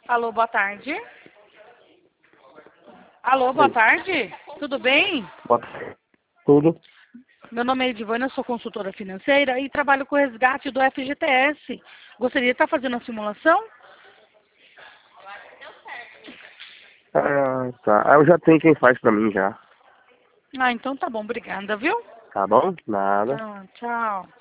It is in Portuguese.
Alô, boa tarde. Alô, boa Oi. tarde. Tudo bem? Boa tarde. Tudo? Meu nome é Edivana, sou consultora financeira e trabalho com o resgate do FGTS. Gostaria de estar fazendo a simulação? Ah, tá. Eu já tenho quem faz pra mim já. Ah, então tá bom, obrigada, viu? Tá bom? Nada. Tá, tchau.